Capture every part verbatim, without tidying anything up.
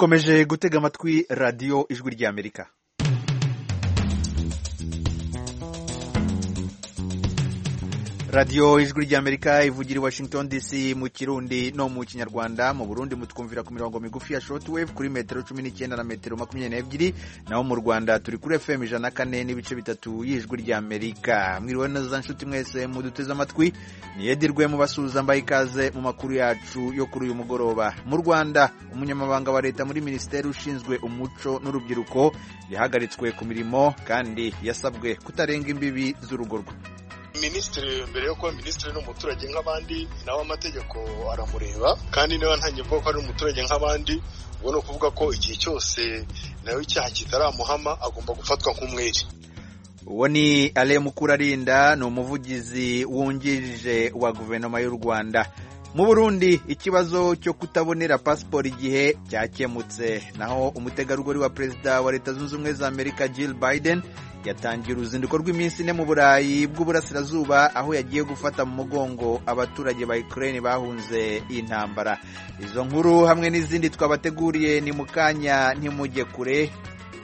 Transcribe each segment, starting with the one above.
mukomeje gutega amatwi radiyo ijwi ry'Amerika. radiyo ijwi ry'Amerika ivugira i Washington D C mu Kirundi no mu Kinyarwanda. Mu Burundi mutwumvira ku mirongo migufi ya shortwave kuri metero cumi n'icyenda na metero makumyabiri n'ebyiri, naho mu Rwanda turi kuri F M ijana na kane n'ibice bitatu y'ijwi ry'Amerika. Mwiriwe neza nshuti mwese muduteze amatwi, niyedirwe mu basuhuza mbaye ikaze mu makuru yacu yo kuri uyu mugoroba. Mu Rwanda umunyamabanga wa leta muri minisiteri ushinzwe umuco n'urubyiruko yahagaritswe ku mirimo kandi yasabwe kutarenga imbibi z'urugo rwe. Minisitiri mbere yo kuba minisitiri n'umuturage nk'abandi, nawe amategeko aramureba, kandi niba ntangiye kuvuga ko ari umuturage nk'abandi, ubwo ni ukuvuga ko igihe cyose nawe icyaha kitaramuhama agomba gufatwa nk'umwere. Uwo ni Ale Mukurarinda, ni umuvugizi wungirije wa guverinoma y'u Rwanda. Mu Burundi ikibazo cyo kutabonera pasiporo igihe cyakemutse, naho umutegarugori wa perezida wa Leta Zunze Ubumwe za Amerika Jill Biden yatangiye uruzinduko rw'iminsi ine mu Burayi bw'Uburasirazuba, aho yagiye gufata mu mugongo abaturage ba Ukraine bahunze intambara. Izo nkuru hamwe n'izindi twabateguriye ni mukanya, ntimujye kure.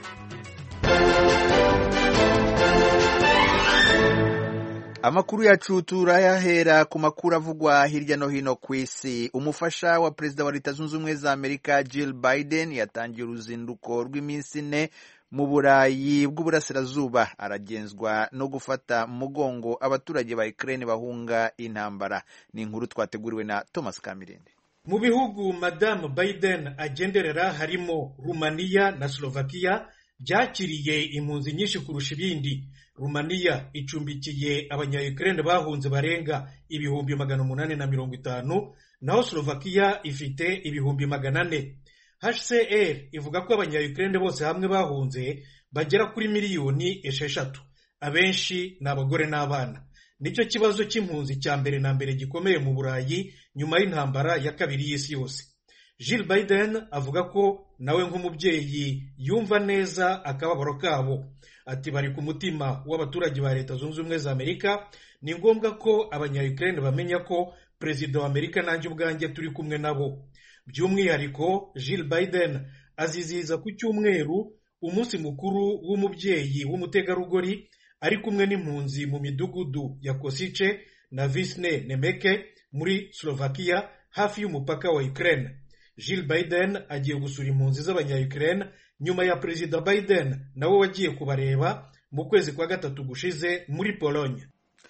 Amakuru yacu turayahera ku makuru avugwa hirya no hino ku isi. Umufasha wa perezida wa Leta Zunze Ubumwe za Amerika Jill Biden yatangiye uruzinduko rw'iminsi ine mu Burayi bw'Uburasirazuba, aragenzwa no gufata mugongo abaturage ba Ukraine bahunga intambara. Ni inkuru twateguriwe na Thomas Kamirende. Mu bihugu Madame Biden agenderera harimo Rumania na Slovakia byakiriye impunzi nyinshi kurusha ibindi. Rumania icumbikiye abanya-Ukraine bahunze barenga ibihumbi magana umunani na mirongo itanu, naho Slovakia ifite ibihumbi magana ane. H C R ivuga ko abanya-Ukraine bose hamwe bahunze bagera kuri miliyoni esheshatu. Abenshi ni abagore n'abana. Nicyo kibazo cy'impunzi cya mbere na mbere gikomeye mu Burayi nyuma y'intambara ya kabiri y'isi yose. Jill Biden avuga ko nawe nk'umubyeyi yumva neza akababaro kabo. Ati bari ku mutima w'abaturage ba Leta Zunze Ubumwe za Amerika. Ni ngombwa ko abanya-Ukraine bamenya ko perezida wa Amerika nanjye ubwanjye turi kumwe nabo. By'umwihariko Jill Biden azizihiza ku cyumweru umunsi mukuru w'umubyeyi w'umutegarugori, ari kumwe n'impunzi mu midugudu ya Kosice na Visne Nemeke muri Slovakia hafi y'umupaka wa Ukraine. Jill Biden agiye gusura impunzi z'abanya-Ukraine nyuma ya perezida Biden nawe wagiye kubareba mu kwezi kwa gatatu gushize muri Pologne.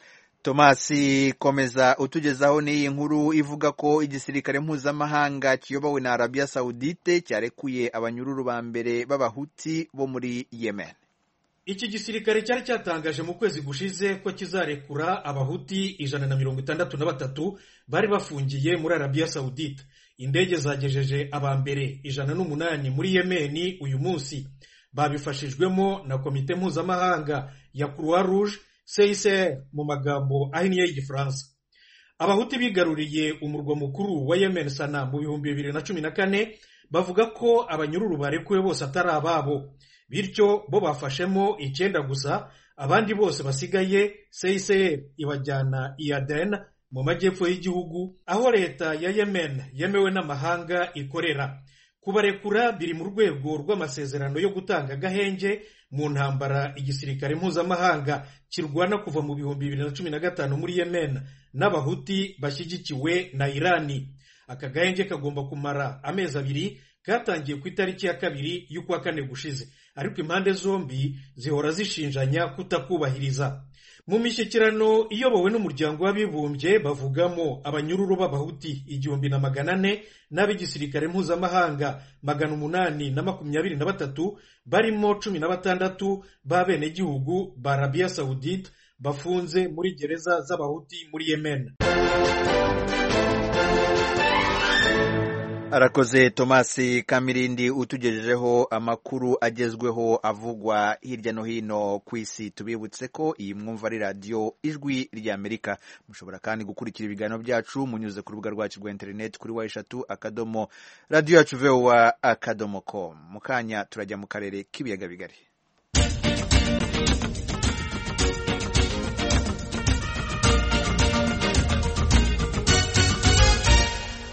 Thomas, komeza utugezaho n'iyi nkuru ivuga ko igisirikare mpuzamahanga kiyobowe na Arabia Saudite cyarekuye abanyururu ba mbere b'abahuti bo muri Yemen. Iki gisirikare cyari cyatangaje mu kwezi gushize ko kizarekura abahuti ijana na mirongo itandatu na batatu bari bafungiye muri Arabia Saudite. Indege zagejeje abambere ijana n'umunani muri Yemeni uyu munsi, babifashijwemo na komite mpuzamahanga ya Croix Rouge, C I C R mu magambo ahinnye y'Igifaransa. Abahuti bigaruriye umurwa mukuru wa Yemen Sana mu bihumbi bibiri na cumi na kane, bavuga ko abanyururu barekuwe bose atari ababo, bityo bo bafashemo icyenda gusa, abandi bose basigaye C I C R ibajyana i Aden mu majyepfo y'igihugu, aho leta ya Yemen yemewe n'amahanga ikorera. Kubarekura biri mu rwego rw'amasezerano yo gutanga agahenge mu ntambara igisirikare mpuzamahanga kirwana kuva mu bihumbi bibiri na cumi na gatanu muri Yemen n'abahuti bashyigikiwe na Irani. Aka gahenge kagomba kumara amezi abiri, katangiye ku itariki ya kabiri y'ukwa kane gushize, ariko impande zombi zihora zishinjanya kutakubahiriza. Mu mishyikirano iyobowe n'umuryango w'abibumbye bavugamo abanyururu b'abahuti igihumbi na magana ane n'ab'igisirikare mpuzamahanga magana umunani na makumyabiri na batatu, barimo cumi na batandatu b'abenegihugu ba Arabia Saudite bafunze muri gereza z'abahuti muri Yemen. Arakoze Thomas Kamirindi utugejejeho amakuru agezweho avugwa hirya no hino ku isi. Tubibutse ko iyi mwumva ari radiyo ijwi ry'Amerika. Mushobora kandi gukurikira ibiganiro byacu munyuze ku rubuga rwacu rwa internet kuri wa eshatu akadomo radiyo yacu voa akadomo com. Mukanya turajya mu karere k'ibiyaga bigari.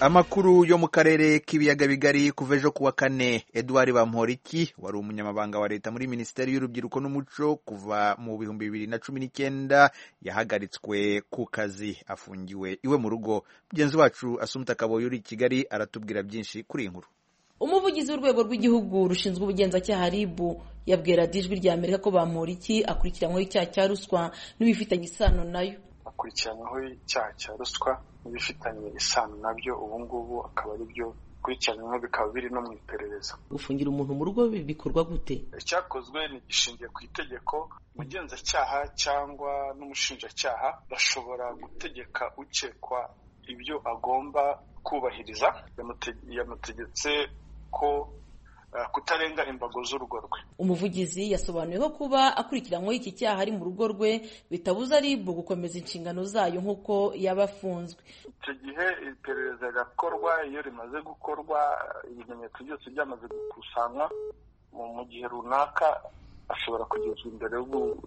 Amakuru yo mu karere k'ibiyaga bigari kuva ejo kuwa kane, Edouard Bamporiki wari umunyamabanga wa leta muri Minisiteri y'Urubyiruko n'Umuco kuva mu bihumbi bibiri na cumi n'icyenda yahagaritswe ku kazi, afungiwe iwe mu rugo. Mugenzi wacu Asumta Kaboyi uri i Kigali aratubwira byinshi kuri iyi nkuru. Umuvugizi w'urwego rw'igihugu rushinzwe ubugenzacyaha R I B yabwira Ijwi rya Amerika ko Bamporiki akurikiranyweho icyaha cya ruswa n'ibifitanye isano nayo. Akurikiranyweho icyaha cya ruswa n'ibifitanye isano nabyo, ubu ngubu akaba ari byo kurikiranyweho, bikaba biri no mu iperereza. Gufungira umuntu mu rugo bikorwa gute? Icyakozwe ni gishingiye ku itegeko. Umugenzacyaha cyangwa n'umushinjacyaha bashobora gutegeka ukekwa ibyo agomba kubahiriza. Yamutegetse ko kutarenga imbago z'urugo rwe. Umuvugizi yasobanuye ko kuba akurikiranyweho iki cyaha ari mu rugo rwe bitabuza R I B gukomeza inshingano zayo nk'uko yabafunzwe. Icyo gihe iperereza rirakorwa, iyo rimaze gukorwa ibimenyetso byose byamaze gukusanywa, mu gihe runaka ashobora kugezwa imbere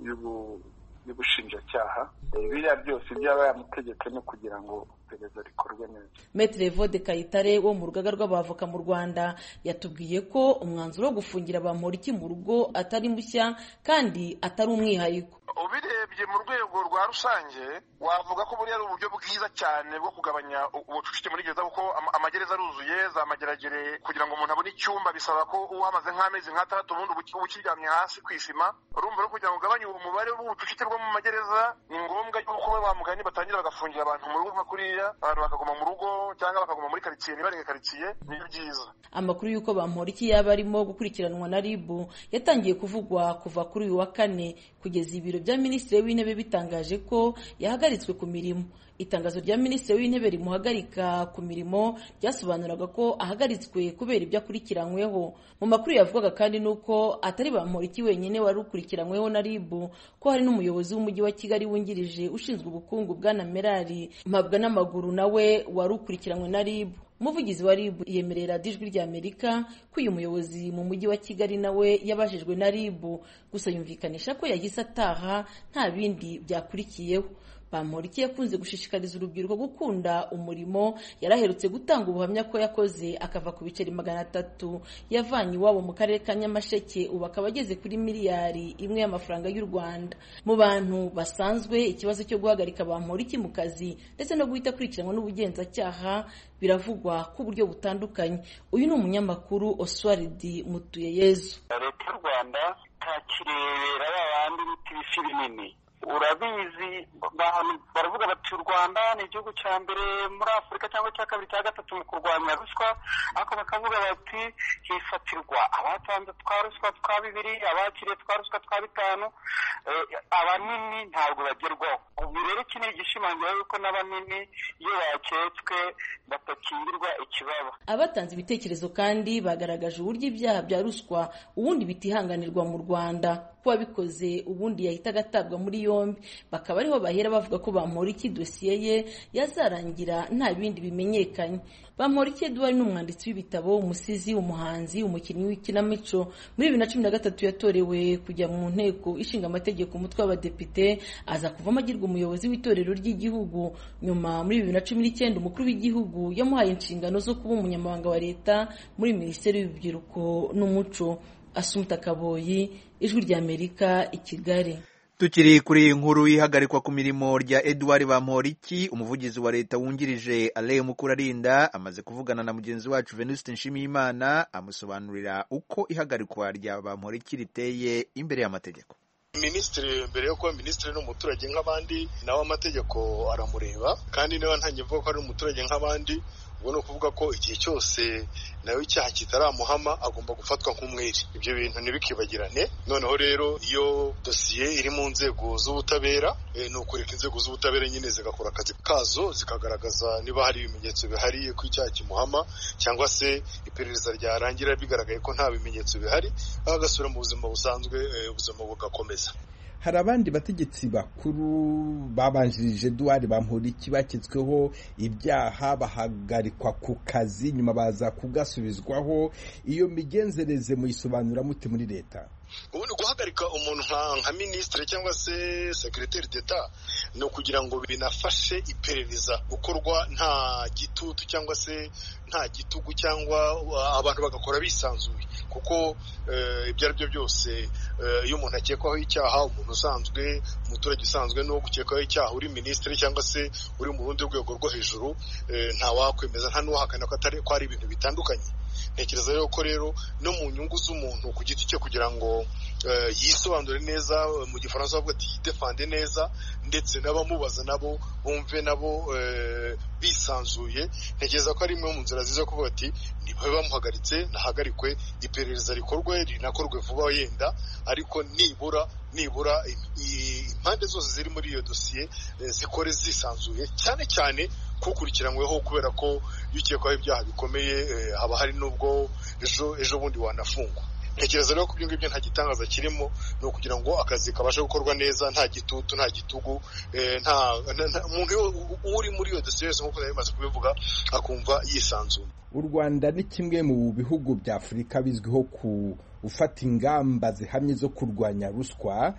y'ubushinjacyaha. Biriya byose byaba yamutegetse no kugira ngo iperereza rikorwe neza. Maître Evode Kayitare wo mu rugaga rw'abavoka mu Rwanda yatubwiye ko umwanzuro wo gufungira Bamporiki mu rugo atari mushya kandi atari umwihariko. Ubirebye mu rwego rwa rusange wavuga ko buri ari uburyo bwiza cyane bwo kugabanya ubucucike muri gereza, kuko amagereza aruzuye, za mageragere kugira ngo umuntu abone icyumba bisaba ko uhamaze nk'amezi nk'atandatu ubundi uba ukiryamye hasi ku isima. Urumva rero kugira ngo ugabanye umubare w'ubucucike bwo mu magereza ni ngombwa yuko ba mugani batangira bagafungira abantu mu rugo nka kuriya, abantu bakaguma mu rugo cyangwa bakaguma muri karitsiye, ntibarenge karitsiye, ni byiza. Amakuru y'uko Bamporiki yaba arimo gukurikiranwa na R I B yatangiye kuvugwa kuva kuri uyu wa kane, kugeza ibiro bya Minisitiri w'Intebe bitangaje ko yahagaritswe ku mirimo. Itangazo rya Minisitiri w'Intebe rimuhagarika ku mirimo ryasobanuraga ko ahagaritswe kubera ibyo akurikiranyweho. Mu makuru yavugaga kandi nuko atari Bamporiki wenyine wari ukurikiranyweho na R I B, ko hari n'umuyobozi w'umujyi wa Kigali wungirije ushinzwe ubukungu Bwana Merari Mpabwa n'amaguru nawe wari ukurikiranywe na R I B. Umuvugizi wa R I B yemerera Ijwi rya Amerika ko uyu muyobozi mu mujyi wa Kigali nawe yabajijwe na R I B, gusa yumvikanisha ko yahise ataha nta bindi byakurikiyeho. Bamporiki yakunze gushishikariza urubyiruko gukunda umurimo. Yaraherutse gutanga ubuhamya ko yakoze akava ku biceri magana atatu yavanye iwabo mu karere ka Nyamasheke, ubu akaba ageze kuri miliyari imwe y'amafaranga y'u Rwanda. Mu bantu basanzwe ikibazo cyo guhagarika Bamporiki mu kazi ndetse no guhita akurikiranwa n'ubugenzacyaha biravugwa ku buryo butandukanye. Uyu ni umunyamakuru Oswald Mutuyeyezu. Leta y'u Rwanda ntakirebera babandi biti bisi binini. Urabizi baravuga bati u Rwanda ni igihugu cya mbere muri Afurika cyangwa cya kabiri cya gatatu mu kurwanya ruswa, ariko bakavuga bati hifatirwa abatanze twa ruswa twa bibiri, abakiriye twa ruswa twa bitanu, abanini ntabwo bagerwaho. Ubu rero iki ni igishimangira yuko n'abanini iyo baketswe batakingirwa ikibaba. Abatanze ibitekerezo kandi bagaragaje uburyo ibyaha bya ruswa ubundi bitihanganirwa mu Rwanda, ko wabikoze ubundi yahita agatabwa muri yombi. Bakaba ariho bahera bavuga ko Bamporiki dosiye ye yazarangira nta bindi bimenyekanye. Bamporiki Edouard ni umwanditsi w'ibitabo, umusizi, umuhanzi, umukinnyi w'ikinamico. Muri bibiri na cumi na gatatu yatorewe kujya mu nteko ishinga amategeko umutwe w'abadepite, aza kuvamo agirwa umuyobozi w'itorero ry'igihugu. Nyuma muri bibiri na cumi n'icyenda umukuru w'igihugu yamuhaye inshingano zo kuba umunyamabanga wa leta muri Minisiteri y'Urubyiruko n'Umuco. Asumta Kaboyi, Ijwi rya Amerika, i Kigali. Tukiri kuri inkuru ihagarikwa ku mirimo rya Edouard Bamporiki, umuvugizi wa leta wungirije Alain Mukurarinda amaze kuvugana na mugenzi wacu Venuste Nshimiyimana amusobanurira uko ihagarikwa rya Bamporiki riteye imbere y'amategeko. Minisitiri mbere yo kuba minisitiri n'umuturage nk'abandi, nawe amategeko aramureba, kandi niba ntangiye mvuga ko ari umuturage nk'abandi, ubwo ni ukuvuga ko igihe cyose nawe icyaha kitaramuhama agomba gufatwa nk'umwere. Ibyo bintu ntibikibagirane. Noneho rero iyo dosiye iri mu nzego z'ubutabera, ni ukureka inzego z'ubutabera nyine zigakora akazi kazo, zikagaragaza niba hari ibimenyetso bihari ko icyaha kimuhama, cyangwa se iperereza ryarangira bigaragaye ko nta bimenyetso bihari, agasubira mu buzima busanzwe, ubuzima bugakomeza. Hari abandi bategetsi bakuru babanjirije Edouard Bamporiki baketsweho ibyaha bahagarikwa ku kazi, nyuma baza kugasubizwaho. Iyo migenzereze muyisobanura mute muri leta? ubundi guhagarika umuntu nka minisitiri cyangwa se secrétaire d'etat ni ukugira ngo binafashe iperereza gukorwa nta gitutu cyangwa se nta gitugu cyangwa abantu bagakora bisanzuye, kuko ibyo ari byo byose iyo umuntu akekwaho icyaha, umuntu usanzwe umuturage usanzwe no gukekwaho icyaha uri minisitiri cyangwa se uri mu rundi rwego rwo hejuru, nta wakwemeza nta n'uwahakana ko atari ko ari ibintu bitandukanye. Ntekereza rero ko rero no mu nyungu z'umuntu ku giti cye kugira ngo yisobanure neza, mu gifaransa bavuga ati yidefande neza, ndetse n'abamubaza nabo bumve nabo bisanzuye, ntekereza ko ari imwe mu nzira ziza kuvuga ati nibabe bamuhagaritse nahagarikwe, iperereza rikorwe rinakorwe vuba yenda, ariko nibura nibura impande zose ziri muri iyo dosiye zikore zisanzuye, cyane cyane kukurikiranyweho, kubera ko iyo ukekwaho ibyaha bikomeye haba hari n'ubwo ejo ejo bundi wanafungwa. Ntekereza rero ko ibyo ngibyo nta gitangaza kirimo, ni ukugira ngo akazi kabashe gukorwa neza, nta gitutu nta gitugu, nta umuntu uri muri iyo dosiye yose nk'uko nari maze kubivuga akumva yisanzuye. U Rwanda ni kimwe mu bihugu bya Afurika bizwiho ku ufata ingamba zihamye zo kurwanya ruswa.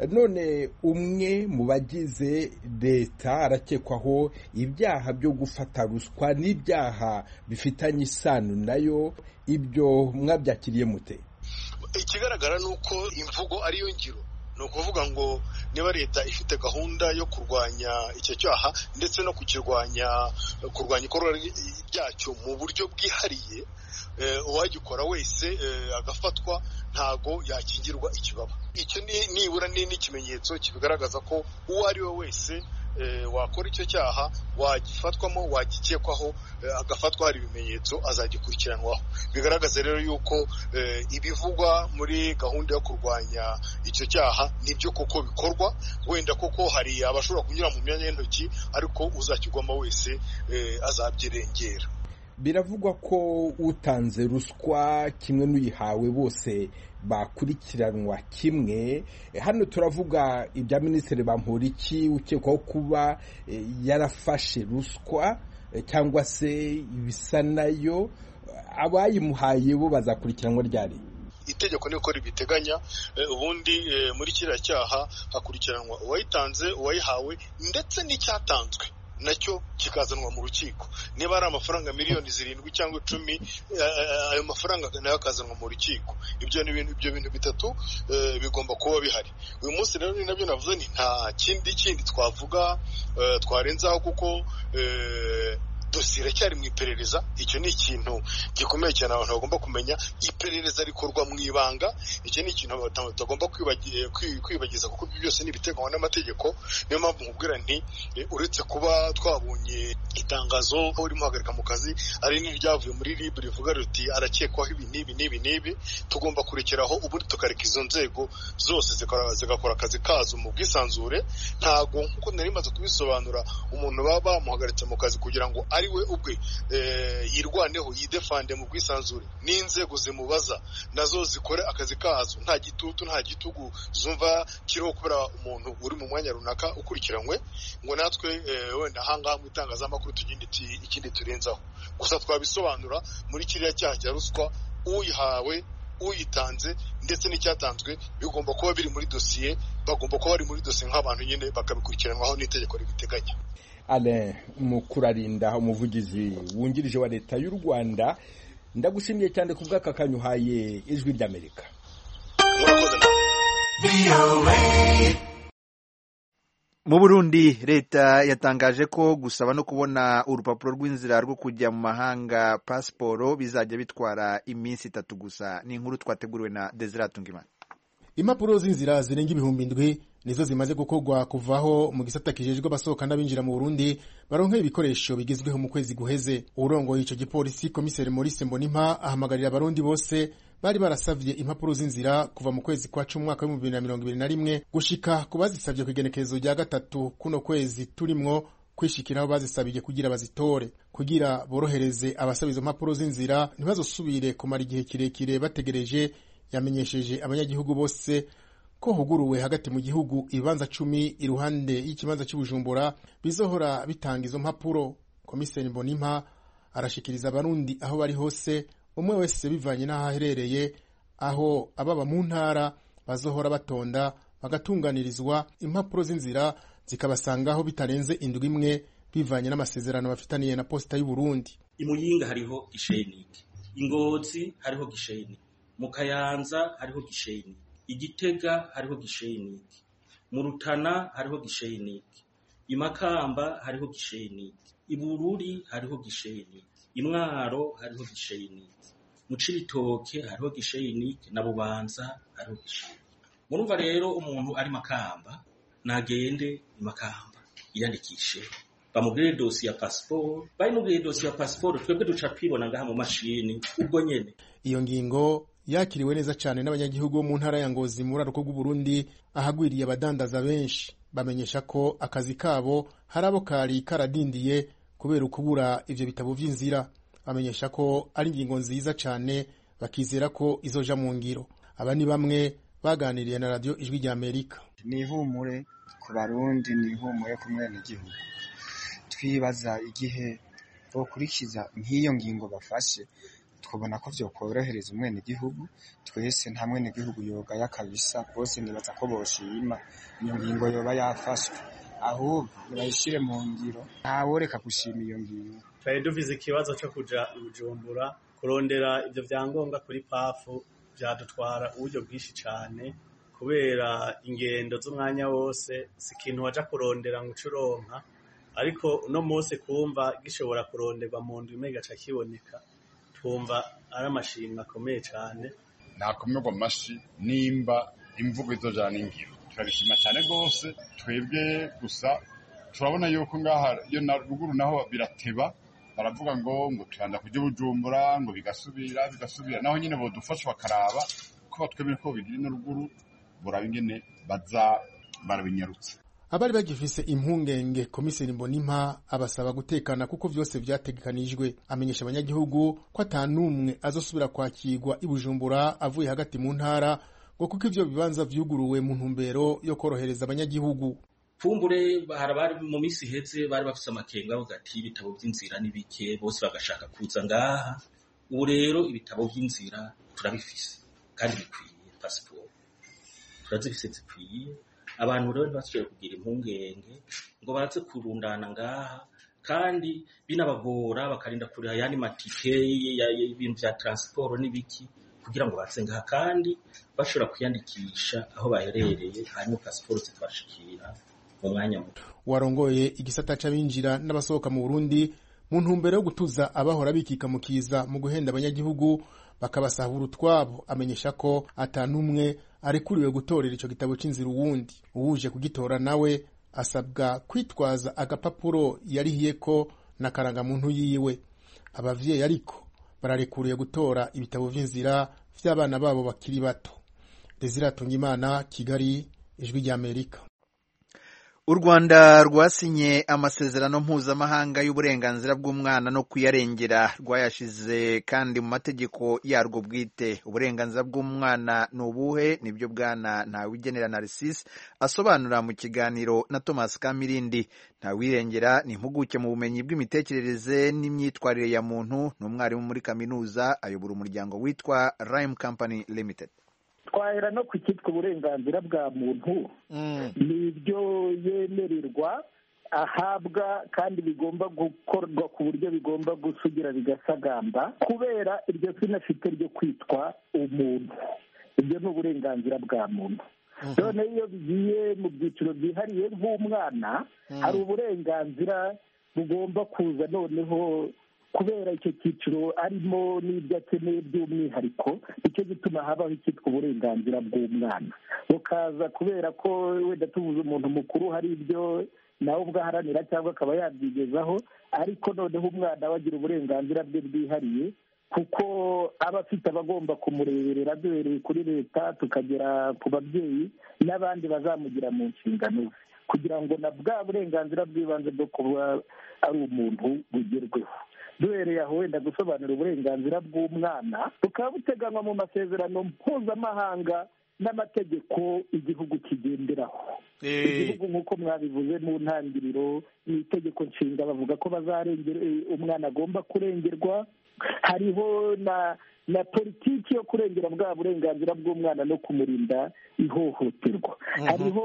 None umwe mu bagize leta arakekwaho ibyaha byo gufata ruswa n'ibyaha bifitanye isano nayo, ibyo mwabyakiriye mute? Ikigaragara ni uko imvugo ariyo ngiro, ni ukuvuga ngo niba leta ifite gahunda yo kurwanya icyo cyaha ndetse no kukirwanya kurwanya ikorwa ryacyo mu buryo bwihariye, uwagikora wese agafatwa ntago yakingirwa ikibaba. Icyo nibura ni n'ikimenyetso kibigaragaza ko uwo ari we wese wakora icyo cyaha wagifatwamo, wagikekwaho, agafatwa hari ibimenyetso azagikurikiranwaho. Bigaragaza rero yuko ibivugwa muri gahunda yo kurwanya icyo cyaha nibyo koko bikorwa, wenda koko hari abashobora kunyura mu myanya y'intoki, ariko uzakigwamo wese azabyirengera. Biravugwa ko utanze ruswa kimwe n'uyihawe bose bakurikiranwa kimwe. Hano turavuga ibya Minisitiri Bamporiki ukekwaho kuba yarafashe ruswa cyangwa se ibisa nayo, abayimuhaye bo bazakurikiranwa ryari? Itegeko niko ribiteganya. Ubundi muri kiriya cyaha hakurikiranwa uwayitanze, uwayihawe ndetse n'icyatanzwe nacyo kikazanwa mu rukiko. Niba ari amafaranga miliyoni zirindwi cyangwa icumi, ayo mafaranga nayo akazanwa mu rukiko. Ibyo ni ibintu ibyo bintu bitatu bigomba kuba bihari. Uyu munsi rero ni nabyo navuze, ni nta kindi kindi twavuga twarenzaho, kuko dosiye cyari mu iperereza. Icyo ni ikintu gikomeye cyane abantu bagomba kumenya. Iperereza rikorwa mu ibanga, icyo ni ikintu batagomba kwibagiza, kuko ibyo byose ni ibiteganywa n'amategeko. Niyo mpamvu nkubwira nti uretse kuba twabonye itangazo ko urimo guhagarika mu kazi ari n'iryavuye muri R I B rivuga riti arakekwaho ibi n'ibi n'ibi n'ibi, tugomba kurekeraho ubundi tukareka izo nzego zose zigakora akazi kazo mu bwisanzure. Ntago nk'uko nari maze kubisobanura umuntu baba bamuhagaritse mu kazi kugira ngo ari we ubwe yirwaneho yidefande mu bwisanzure, n'inzego zimubaza nazo zikore akazi kazo, nta gitutu nta gitugu zumva kiriho kubera umuntu uri mu mwanya runaka ukurikiranywe, ngo natwe wenda ahangaha mu itangazamakuru tugende ikindi turenzaho. Gusa twabisobanura muri kiriya cyaha cya ruswa, uyihawe, uyitanze ndetse n'icyatanzwe bigomba kuba biri muri dosiye, bagomba kuba bari muri dosiye nk'abantu nyine bakabikurikiranwaho n'itegeko ribiteganya. Alain Mukurarinda, umuvugizi wungirije wa leta y'u Rwanda, ndagushimiye cyane ku bw'aka kanyuhaye Ijwi ry'Amerika. Mu Burundi leta yatangaje ko gusaba no kubona urupapuro rw'inzira rwo kujya mu mahanga pasiporo bizajya bitwara iminsi itatu gusa. Ni inkuru twateguriwe na Desire Tungimana. Impapuro z'inzira zirenga ibihumbi indwi nizo zimaze gukorwa kuvaho mu gisata kijejwe abasohoka n'abinjira mu Burundi baronka ibikoresho bigezweho mu kwezi guheze. Urongoye ico gipolisi Komiseri Maurice Mbonimpa ahamagarira abarundi bose bari barasavye impapuro z'inzira kuva mu kwezi kwa cumi mwaka wa bibiri na mirongo ibiri na rimwe gushika ku bazisavye ku igenekerezo rya gatatu kuno kwezi turimwo kwishikiraho bazisabiye kugira bazitore, kugira borohereze abasaba izo mpapuro z'inzira ntibazosubire kumara igihe kirekire bategereje. Yamenyesheje abanyagihugu bose ko huguruwe hagati mu gihugu ibibanza cumi iruhande y'ikibanza cy'Ubujumbura bizohora bitanga izo mpapuro. Komiseri Mbonimpa arashikiriza abarundi aho bari hose umwe wese bivanye n'aho aherereye aho ababa mu ntara bazohora batonda bagatunganirizwa impapuro z'inzira zikabasangaho bitarenze indwi imwe bivanye n'amasezerano bafitaniye na posita y'u Burundi. I Muyinga hariho gishenike, i Ngozi hariho gishenike, mu Kayanza hariho gishenike, i Gitega hariho gishenike, mu Rutana hariho gishenike, i Makamba hariho gishenike, i Bururi hariho gishenike, i Mwaro hariho gishenike, mu Cibitoke hariho gishenike, na Bubanza hariho gishenike. Murumva rero umuntu ari Makamba nagende i Makamba yandikishe bamubwire dosi ya passport, bayimubwire dosi ya passport, twebwe duca twibona ngaha mu mashini ubwo nyene. Iyo ngingo yakiriwe neza cyane n'abanyagihugu bo mu ntara ya Ngozi muri ruko rw'u Burundi ahagwiriye abadandaza benshi, bamenyesha ko akazi kabo harabo kari karadindiye kubera ukubura ivyo bitabo vy'inzira. Bamenyesha ko ari ingingo nziza cyane, bakizera ko izoja mu ngiro. Aba ni bamwe baganiriye na radio Ijwi rya Amerika. Ni humure ku Barundi, ni humure ku mwenegihugu. Twibaza igihe bokurikiza nk'iyo ngingo bafashe, twabona ko vyokorohereza umwenegihugu. Twese nta mwenegihugu yoga yakabisa, bose nibaza ko boshima iyo ngingo yoba yafashwe, ahubwo bayishire mu ngiro, ntaworeka gushima iyo ngingo. Twari duvize ikibazo cyo kuja i Bujumbura kurondera ivyo vyangombwa kuri pafu, vyadutwara uburyo bwinshi cane kubera ingendo z'umwanya wose, si ikintu waja kurondera ngo ucuronka, ariko uno munsi kumva gishobora kuronderwa mu ndwi mega ca kiboneka, twumva ari amashimwe akomeye cyane. Nakomerwa amashi nimba imvugo izojana ingiro, turabishima cyane gose. Twebwe gusa turabona yuko ngaha iyo na ruguru naho birateba, baravuga ngo ngo turanda kujya Bujumbura ngo bigasubira bigasubira, naho nyine bodufasha bakaraba ko batwemeye ko bigira no ruguru buraba ingene baza barabinyarutse. Abari bagifise impungenge, komiseri Mbonimpa abasaba gutekana kuko vyose vyategekanijwe. Amenyesha abanyagihugu ko atanumwe azosubira kwakirwa i Bujumbura avuye hagati mu ntara, ngo kuko ivyo bibanza vyuguruwe mu ntumbero yo korohereza abanyagihugu. Fumbure harabari mu misi heze bari bafise amakenga bavuga ati ibitabo vy'inzira nibike, bose bagashaka kuza ngaha. Ubu rero ibitabo vy'inzira turabifise kandi bikwiye, passport turazifise zikwiye. Abantu rero basubiye kugira impungenge ngo baraze kurundana ngaha, kandi binabagora bakarinda kuriha yani matike y'ibintu vya transport n'ibiki kugira ngo baze ngaha, kandi bashobora kwiyandikisha aho baherereye, hanyuma passport zitwashikira mu mwanya muto. Warongoye igisata c'abinjira n'abasohoka mu Burundi mu ntumbero yo gutuza abahora bikika mu kiza mu guhenda abanyagihugu bakabasahura utwabo, amenyesha ko atanumwe arekuriwe gutorera ico gitabo c'inzira uwundi. Uwuje kugitora nawe asabwa kwitwaza agapapuro yarihiyeko na karangamuntu yiwe. Abavyeyi ariko bararekuriye gutora ibitabo vy'inzira vy'abana babo bakiri bato. Desire Tungimana, Kigali, Ijwi rya Amerika. U Rwanda rwasinye amasezerano mpuzamahanga y'uburenganzira bw'umwana no kuyarengera, rwayashize kandi mu mategeko yarwo bwite. Uburenganzira bw'umwana ni ubuhe? Nibyo bwana Ntawigenera Narcisse asobanura mu kiganiro na Thomas Kamirindi. Ntawirengera ni impuguke mu bumenyi bw'imitekerereze n'imyitwarire ya muntu, ni umwarimu muri kaminuza, ayobora umuryango witwa Rhyme Company Limited. Twahera no ku cyitwa uburenganzira bwa muntu, nibyo yemererwa ahabwa kandi bigomba gukorwa ku buryo bigomba gusugira bigasagamba kubera iryo zina afite ryo kwitwa umuntu. Ibyo ni uburenganzira bwa muntu. None iyo bigiye mu byiciro byihariye nk'umwana, hari uburenganzira bugomba kuza noneho kubera icyo cyiciro arimo n'ibyo akeneye by'umwihariko, nicyo gituma habaho icyitwa uburenganzira bw'umwana. Bukaza kubera ko wenda tubuze umuntu mukuru hari ibyo nawe ubwo aharanira cyangwa akaba yabyigezaho, ariko noneho umwana we agira uburenganzira bwe bwihariye kuko aba afite abagomba kumureberera, duhereye kuri leta tukagera ku babyeyi n'abandi bazamugira mu nshingano ze, kugira ngo na bwa burenganzira bw'ibanze bwo kuba ari umuntu bugerweho. Duhereye aho wenda gusobanura uburenganzira bw'umwana bukaba buteganywa mu masezerano mpuzamahanga n'amategeko igihugu kigenderaho. Igihugu nk'uko mwabivuze mu ntangiriro ni itegeko nshinga, bavuga ko bazarengera umwana agomba kurengerwa. Hariho na na politiki yo kurengera bwa burenganzira bw'umwana no kumurinda ihohoterwa. Hariho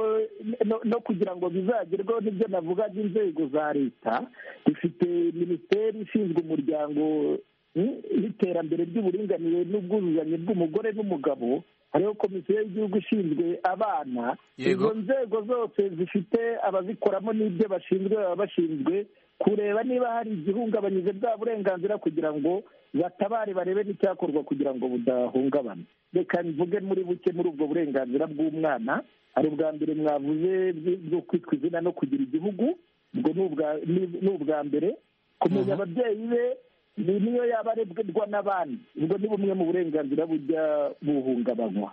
no kugira ngo bizagerweho n'ibyo navugaga inzego za leta. Dufite minisiteri ishinzwe umuryango n'iterambere ry'uburinganire n'ubwuzuzanye bw'umugore n'umugabo. Hariho komisiyo y'igihugu ishinzwe abana. Izo nzego zose zifite abazikoramo n'ibyo bashinzwe, baba bashinzwe kureba niba hari igihungabanyije bwa burenganzira kugira ngo batabare barebe n'icyakorwa kugira ngo budahungabana. Reka mvuge muri buke muri ubwo burenganzira bw'umwana. Hari ubwa mbere mwavuze bwo kwitwa izina no kugira igihugu, ubwo ni ubwa mbere. Kumenya ababyeyi be niyo yaba arebwa n'abandi, ubwo ni bumwe mu burenganzira bujya buhungabanywa.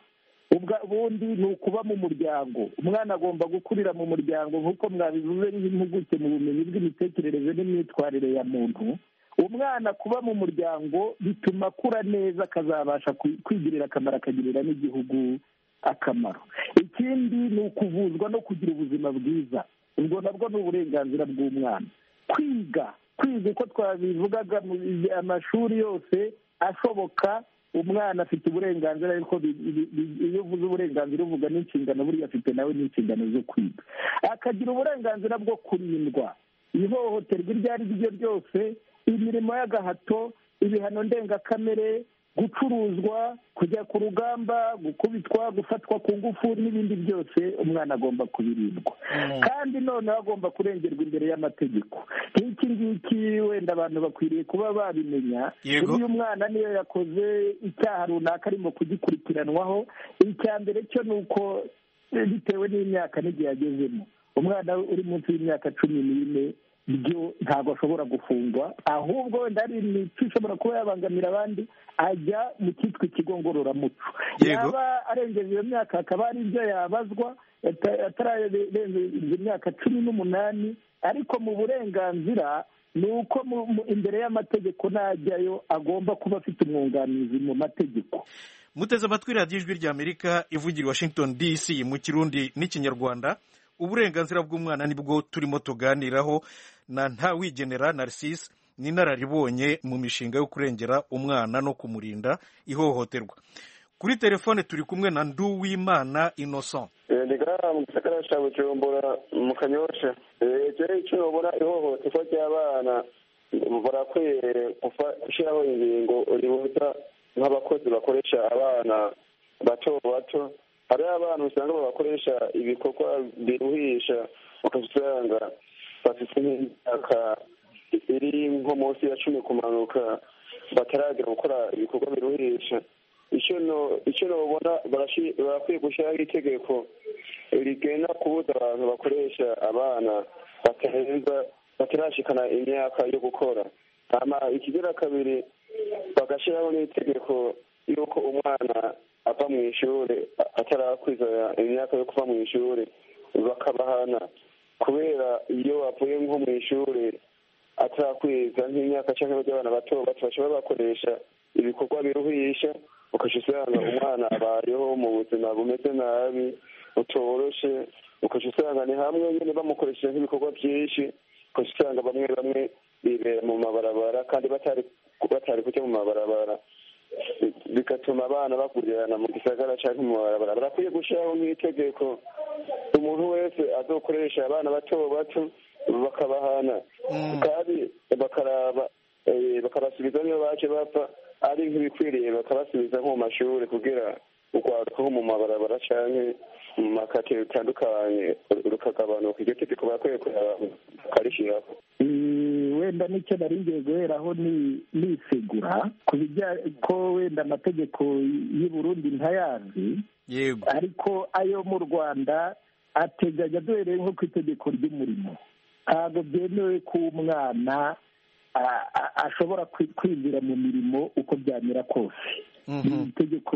Ubundi ni ukuba mu muryango. Umwana agomba gukurira mu muryango nk'uko mwabivuze nk'impuguke mu bumenyi bw'imitekerereze n'imyitwarire ya muntu. Umwana kuba mu muryango bituma akura neza, akazabasha kwigirira akamaro, akagirira n'igihugu akamaro. Ikindi ni ukuvuzwa no kugira ubuzima bwiza, ubwo nabwo ni uburenganzira bw'umwana. Kwiga kwiga uko twabivugaga mu amashuri yose ashoboka, umwana afite uburenganzira, ariko iyo uvuze uburenganzira uvuga n'inshingano, buriya afite nawe n'inshingano zo kwiga. Akagira uburenganzira bwo kurindwa ihohoterwa iryo ari ryo ryose, imirimo y'agahato, ibihano ndengakamere, gucuruzwa, kujya ku rugamba, gukubitwa, gufatwa ku ngufu n'ibindi byose umwana agomba kubirindwa. Kandi noneho agomba kurengerwa imbere y'amategeko. Nk'iki ngiki wenda abantu bakwiriye kuba babimenya. Iyo umwana niyo yakoze icyaha runaka arimo kugikurikiranwaho, icya mbere cyo ni uko bitewe n'imyaka n'igihe agezemo, umwana uri munsi y'imyaka cumi n'ine byo ntabwo ashobora gufungwa, ahubwo wenda hari imico ishobora kuba yabangamira abandi, ajya mu cyitwa ikigo ngororamuco. Yaba arengeje iyo myaka hakaba hari ibyo yabazwa, atararengeje imyaka cumi n'umunani, ariko mu burenganzira ni uko imbere y'amategeko najyayo agomba kuba afite umwunganizi mu mategeko. Muteze amatwi radiyo ijwi ry'Amerika ivugira i Washington D C mu Kirundi n'Ikinyarwanda. Uburenganzira bw'umwana nibwo turimo tuganiraho na Ntawigenera Narcisse, ni inararibonye mu mishinga yo kurengera umwana no kumurinda ihohoterwa. Kuri telefone turi kumwe na Nduwimana Innocent. Ndigara mu gisagara cya Bujumbura mu Kanyosha. Icyo icyo ubona ihohoterwa ry'abana barakwiye gushyiraho ingingo rihuza nk'abakozi bakoresha abana bato bato. Hari abantu usanga babakoresha ibikorwa biruhisha, ugasanga bafite nk'imyaka iri nko munsi ya cumi kumanuka, bataragera gukora ibikorwa biruhisha. Icyo nobona barakwiye gushyiraho itegeko rigena kubuza abantu bakoresha abana batarashikana imyaka yo gukora. Ikigira kabiri, bagashyiraho n'itegeko y'uko umwana ava mu ishuri atarakwiza imyaka yo kuva mu ishuri, bakabahana. Kubera iyo bavuye nko mu ishuri atarakwiza nk'imyaka cyangwa abana bato bato bashobora bakoresha ibikorwa biruhisha, ukajya usanga umwana abayeho mu buzima bumeze nabi butoroshe, ukajya usanga ni hamwe nyine bamukoresheje nk'ibikorwa byinshi, ukajya usanga bamwe bamwe bibera mu mabarabara kandi batari batari kujya mu mabarabara, bigatuma abana bakurirana mu gisagara cyangwa mu mabarabara. Barakwiye gushyiraho nk'itegeko umuntu wese azokoresha abana bato bato bakabahana, kandi bakaraba bakabasubiza niyo baje bapfa, ari nk'ibikwiriye bakabasubiza nko mu mashuri kugira urwaruka nko mu mabarabara cyangwa mu makate bitandukanye rukagabanuka. Iryo tegeko barakwiye kurishyiraho. Wenda nicyo nari ngiye guheraho ni nisegura ku bijyanye ko wenda amategeko y'u Burundi ntayazi, yego, ariko ayo mu Rwanda ateganya, duhereye nko ku itegeko ry'umurimo, ntabwo byemewe ko umwana ashobora kwinjira mu mirimo uko byamera kose. Itegeko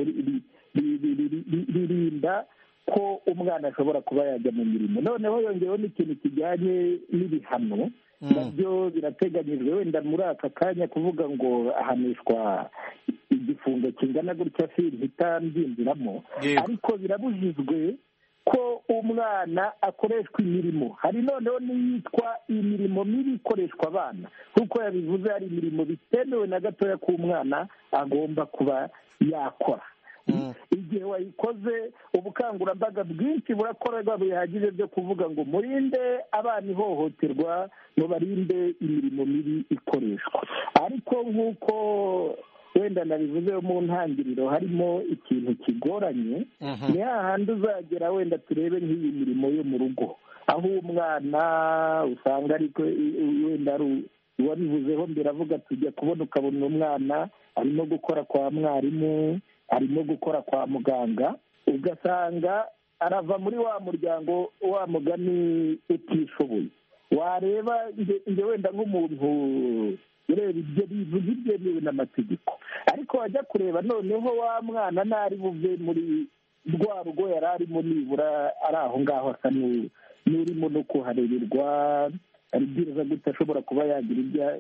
ririnda ko umwana ashobora kuba yajya mu mirimo. Noneho yongeyeho n'ikintu kijyanye n'ibihano, nabyo birateganyijwe wenda muri aka kanya kuvuga ngo ahanishwa igifungo kingana gutya ntihita mbyinjiramo, ariko birabujijwe ko umwana akoreshwa imirimo. Hari noneho n'iyitwa imirimo mibi ikoreshwa abana, nk'uko yabivuze, hari imirimo bitemewe na gatoya k'umwana agomba kuba yakora. Igihe wayikoze, ubukangurambaga bwinshi burakorerwa bihagije byo kuvuga ngo murinde abana ihohoterwa, ngo barinde imirimo mibi ikoreshwa. Ariko nk'uko wenda nabivuze mu ntangiriro, harimo ikintu kigoranye, ni hahandi uzagera wenda turebe nk'iyi mirimo yo mu rugo, aho umwana usanga ariko wenda uwabivuzeho mbere avuga tujya kubona ukabona umwana arimo gukora kwa mwarimu, arimo gukora kwa muganga, ugasanga arava muri wa muryango wa mugani utishoboye. Wareba njye wenda nk'umuntu ureba ibyo bivuga ibyemewe n'amategeko, ariko wajya kureba noneho wa mwana ntari buve muri rwa rugo yari arimo, nibura ari aho ngaho asa n'urimo no kuharererwa, aribwiriza gute ashobora kuba yagira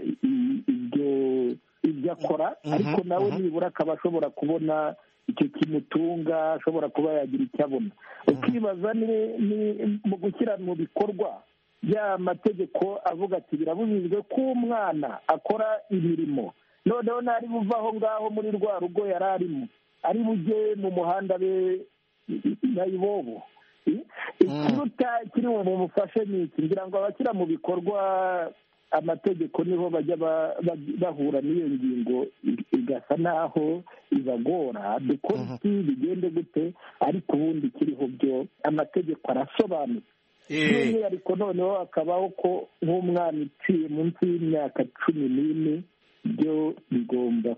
ibyo ibyo akora, ariko nawe nibura akaba ashobora kubona icyo kimutunga, ashobora kuba yagira icyo abona. Ukibaza ni mu gushyira mu bikorwa ya mategeko avuga ati birabujijwe ko umwana akora imirimo, noneho ntari buva aho ngaho muri rwa rugo yari arimo, ari bujye mu muhanda be nayibobo. Ikiruta kiri bumufashe ni iki? Ngira ngo abashyira mu bikorwa amategeko niho bajya bahura n'iyo ngingo, igasa naho ibagora dukora iki, bigende gute, ariko ubundi kiriho byo amategeko arasobanutse. By'umwihariko noneho hakabaho ko nk'umwana uciye munsi y'imyaka cumi n'ine byo bigomba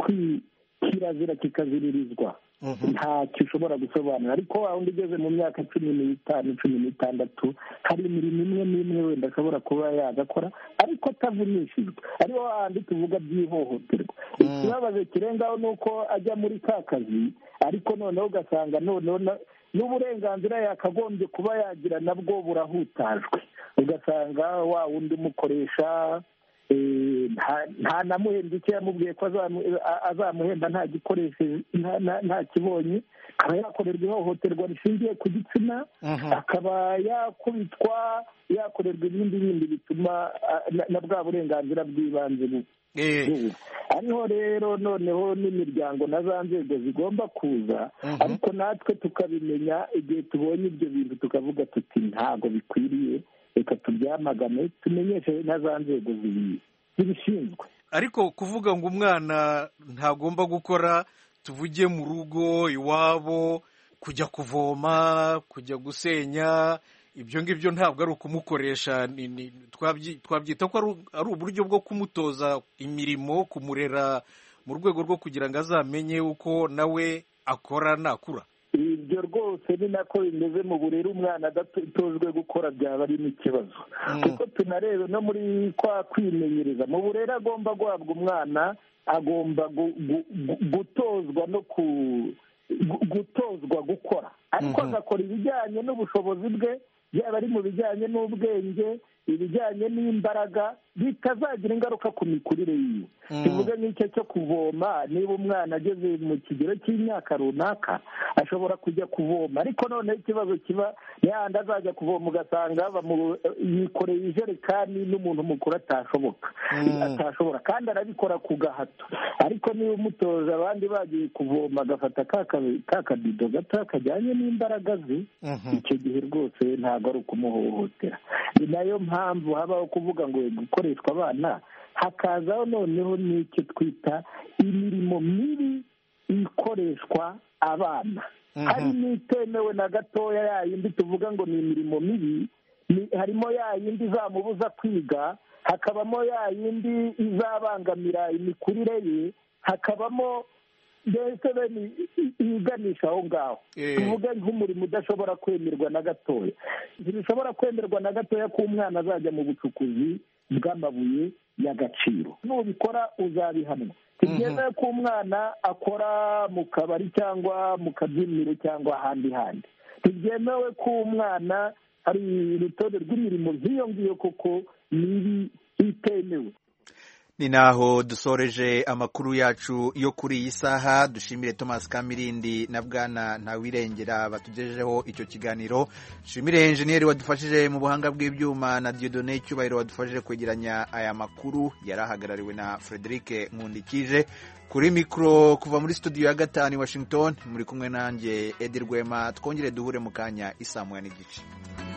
kirazira kikaziririzwa, ntacyo ushobora gusobanura. Ariko wa wundi ugeze mu myaka cumi n'itanu cumi n'itandatu hari imirimo imwe n'imwe wenda ashobora kuba yagakora ariko atavunishijwe, ariho hahandi tuvuga by'ihohoterwa. Ikibabaje kirengaho ni uko ajya muri ka kazi, ariko noneho ugasanga noneho n'uburenganzira yakagombye kuba yagira nabwo burahutajwe, ugasanga wa wundi umukoresha nta namuhemba icyo yamubwiye ko azamuhemba nta gikoresheje, nta kibonye, akaba yakorerwa ihohoterwa rishingiye ku gitsina, akaba yakubitwa, yakorerwa ibindi bindi bituma na bwa burenganzira bw'ibanze buba. Ariho rero noneho n'imiryango na za nzego zigomba kuza, ariko natwe tukabimenya igihe tubonye ibyo bintu tukavuga tuti ntabwo bikwiriye, reka tubyamagane, tumenyeshe na za nzego zibishinzwe. Ariko kuvuga ngo umwana ntagomba gukora, tuvuge mu rugo iwabo, kujya kuvoma, kujya gusenya, ibyo ngibyo ntabwo ari ukumukoresha, twabyita ko ari uburyo bwo kumutoza imirimo, kumurera mu rwego rwo kugira ngo azamenye uko nawe akora nakura. Ibyo rwose ni nako bimeze mu burere, umwana adatojwe gukora byaba ari n'ikibazo, kuko tunarebe no muri kwa kwimenyereza mu burere agomba guhabwa umwana, agomba gutozwa no gutozwa gukora, ariko agakora ibijyanye n'ubushobozi bwe, yaba ari mu bijyanye n'ubwenge, ibijyanye n'imbaraga, bitazagira ingaruka ku mikurire yiwe. Tuvuge nk'icyo cyo kuvoma, niba umwana ageze mu kigero cy'imyaka runaka ashobora kujya kuvoma, ariko noneho ikibazo kiba yandi azajya kuvoma ugasanga yikoreye ijerekani n'umuntu mukuru atashoboka atashobora kandi arabikora ku gahato. Ariko niba umutoza abandi bagiye kuvoma agafata ka kabido gato kajyanye n'imbaraga ze, icyo gihe rwose ntabwo ari ukumuhohotera. Ni nayo mpamvu habaho kuvuga ngo gukoreshwa abana, hakazaho noneho n'icyo twita imirimo mibi ikoreshwa abana. Hari n'itemewe na gatoya, ya yindi tuvuga ngo ni imirimo mibi, harimo ya yindi izamubuza kwiga, hakabamo ya yindi izabangamira imikurire ye, hakabamo mbese bene iganisha aho ngaho. Tuvuge nk'umurimo udashobora kwemerwa na gatoya, ntibishobora kwemerwa na gatoya ko umwana azajya mu bucukuzi bw'amabuye y'agaciro, nubikora uzabihanwa. Tugeze ko umwana akora mu kabari cyangwa mu kabyiniro cyangwa ahandi handi, ntibyemewe ko umwana hari urutonde rw'imirimo nk'iyo ngiyo koko nibi itemewe. ni naho dusoreje amakuru yacu yo kuri iyi saha. Dushimire Thomas Kamirindi na Bwana Ntawirengera batugejejeho icyo kiganiro. Dushimire engineer wadufashije mu buhanga bw'ibyuma na Dieudonné Cyubahiro wadufashije kwegeranya aya makuru. Yarahagarariwe na Frederic Nkundikije. Kuri mikro kuva muri studio ya gatanu Washington muri kumwe nanjye Edi Rwema. Twongere duhure mu kanya isaha moya n'igice.